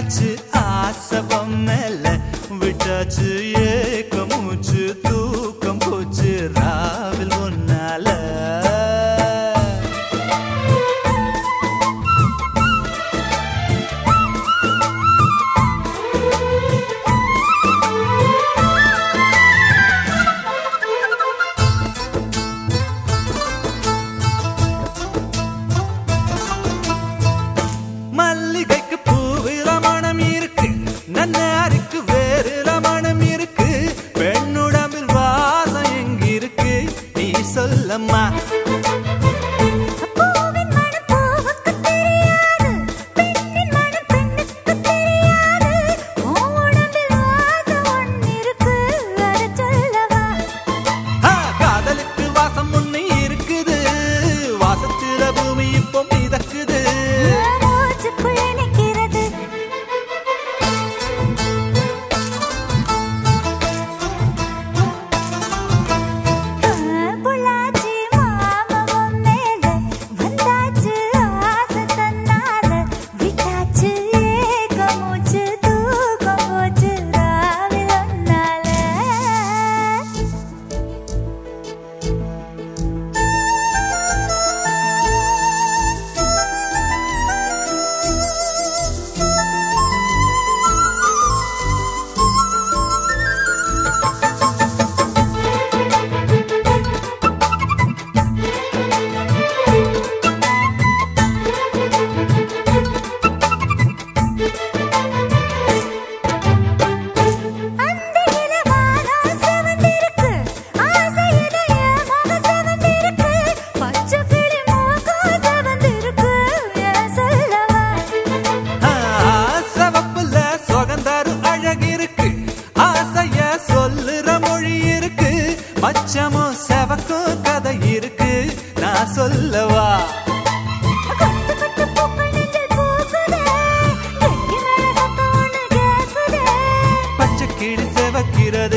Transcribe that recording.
விட்டாச்சு ஆசை பொம்மல விட்டாச்சு ஏக்க மூச்சு தூக்கம் போச்சு ராவில் ஒன்னால மல்லிகைக்கு பூவில மனம் இருக்கு நன்னாருக்கு வேறுல மனம் இருக்கு பெண்ணுடம்பில் வாசம் எங்கிருக்கு நீ சொல்லம்மா காதலுக்கு வாசம் ஒண்ணு இருக்குது வாசத்துல பூமி இப்போ மிதக்குது மச்சமோ செவக்கும் கதை இருக்கு நான் சொல்லவா பச்சை கிளி செவக்கிறது